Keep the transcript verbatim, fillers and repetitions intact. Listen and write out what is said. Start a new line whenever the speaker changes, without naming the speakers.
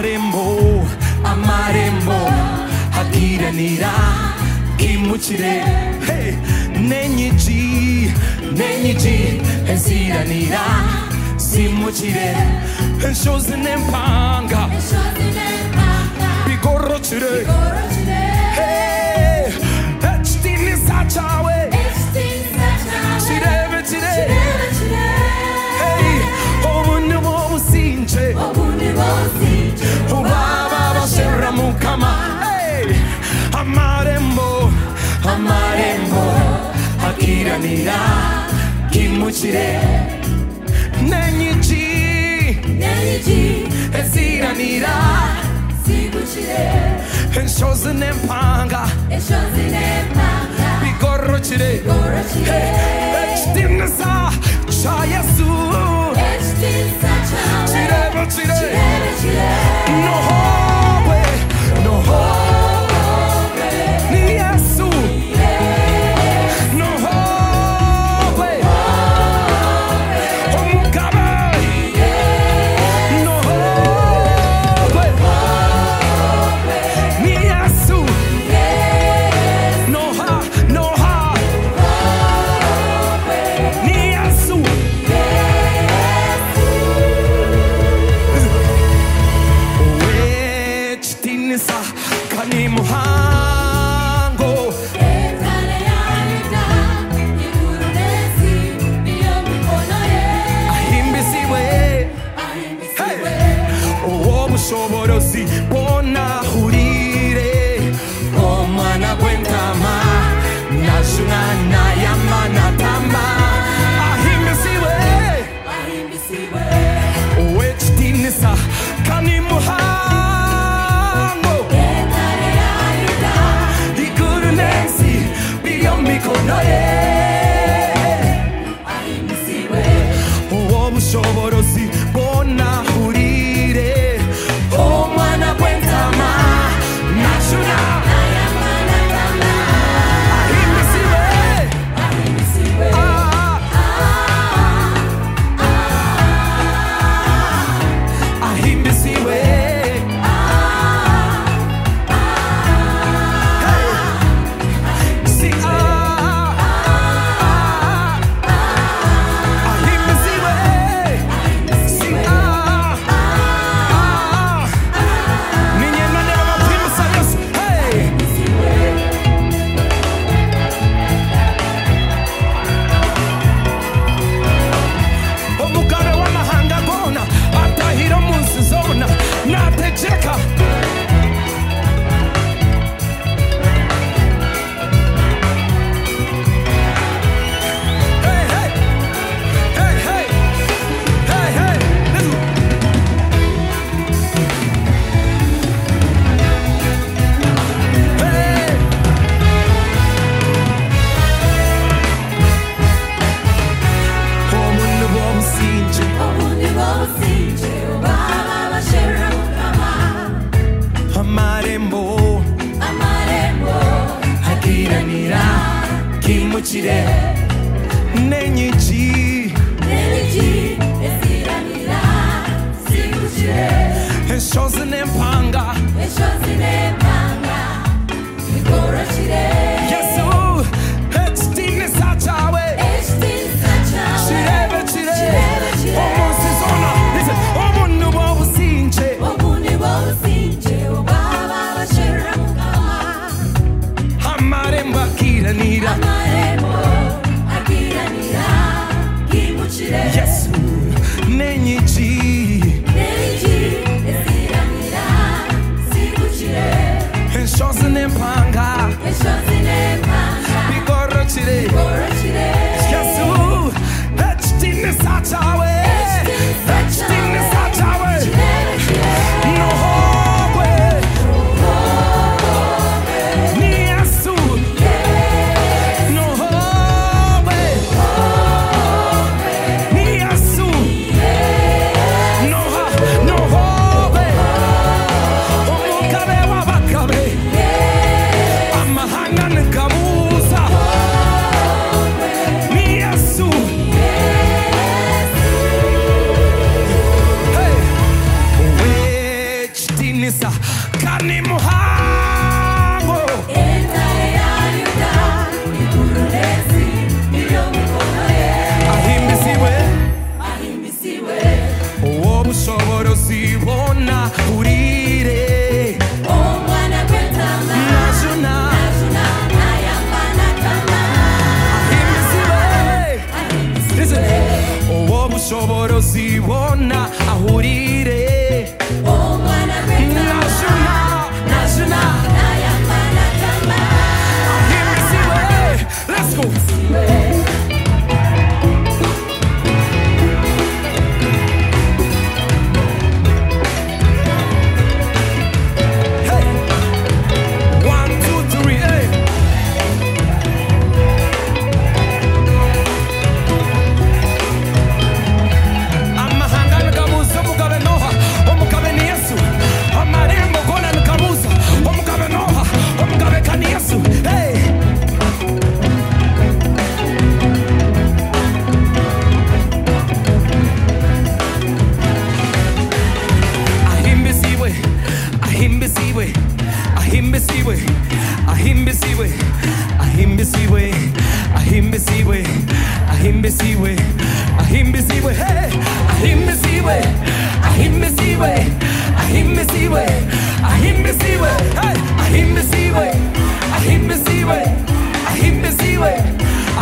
amarembo amarembo hakiranira kimukire hey. Nenyiji nenyiji eziranira simukire enshozi nempanga bigorokire hey. Echitini sachawe chirebe chire hey. Obuntu bobusinje ubaba bashera mukama hey. Amarembo amarembo hakiranira kimukire nenyiji nenyiji eziranira simukire enshozi nempanga enshozi nempanga bigorokire bigorokire echitiniza cha Yesu echitiniza cha chirebe chire no hope no hope soborosi bona hurire omwana gwentama nashuna nayamana tama ahimbisiwe ahimbisiwe owechitinisa kani muhango etare aida ikuru nensi biyo mikono ye ahimbisiwe owomusoborosi bona hurire omwana gwentama nashuna nayamana tama ahimbisiwe ahimbisiwe ah ah ah ahimbisiwe ah ah si ah ahimbisiwe si ah natecheka hey hey hey hey hey hey listen hey omundu bomusinje omundu bomusinje ubaba bashera amarembo amarembo hakiranira kimukire nenyiji nenyiji eziranira simukire enshozi nempanga enshozi nempanga bigorokire Yesu echitiniza chawe echitiniza chawe chirebe chire omusizona listen obuntu bobusinje obuntu bobusinje amarembo akiranira amarembo akiranira kimukire Yesu nenyiji nenyiji eziranira simukire enshozi nempanga enshozi uzibona ahurire najuna najuna ahimbisiwe. Let's go. Ahimbisiwe, ahimbisiwe, ahimbisiwe, ahimbisiwe, ahimbisiwe, ahimbisiwe, hey, ahimbisiwe, ahimbisiwe, ahimbisiwe, ahimbisiwe, hey, ahimbisiwe, ahimbisiwe, ahimbisiwe,